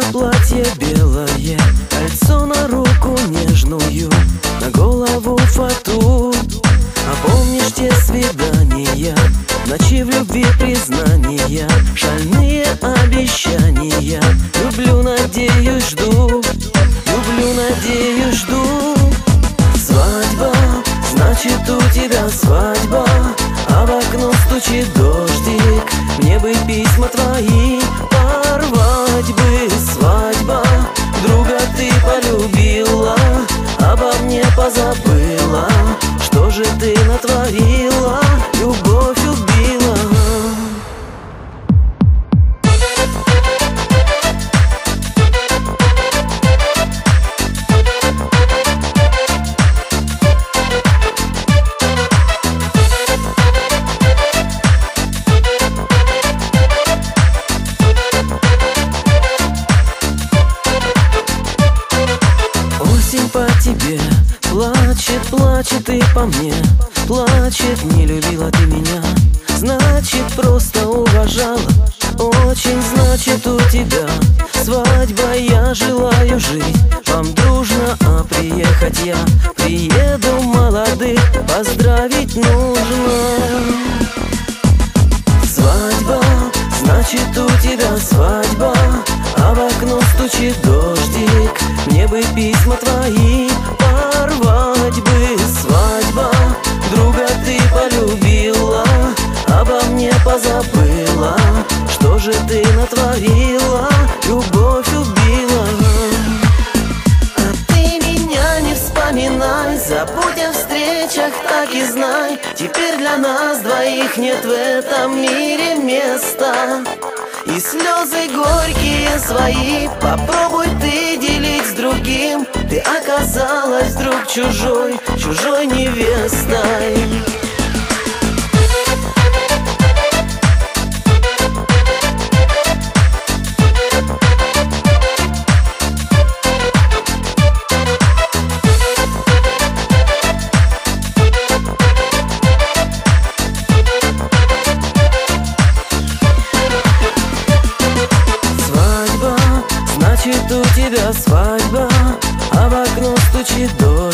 платье белое, кольцо на руку нежную, на голову фату. А помнишь те свидания, ночи в любви признания, шальные обещания? Люблю, надеюсь, жду, люблю, надеюсь, жду. Свадьба, значит у тебя свадьба, а в окно стучит дождик. Мне бы письма твои порвать бы. Свадьба, друга ты полюбила, обо мне позабыла. Что же ты натворила? Любовь убила. По тебе плачет, плачет и по мне плачет. Не любила ты меня, значит просто уважала. Очень, значит у тебя свадьба. Я желаю жить вам дружно, а приехать я приеду молодых поздравить нужно. Свадьба, значит у тебя свадьба, а в окно стучит дождик. Мне бы письма твои порвать бы. Свадьба, друга ты полюбила, обо мне позабыла. Что же ты натворила? Любовь убила. А ты меня не вспоминай, забудь о встречах, так и знай. Теперь для нас двоих нет в этом мире места. И слезы горькие свои попробуй ты делить с другим. Ты оказалась вдруг чужой, чужой невестой. Значит у тебя свадьба, а в окно стучит дождь.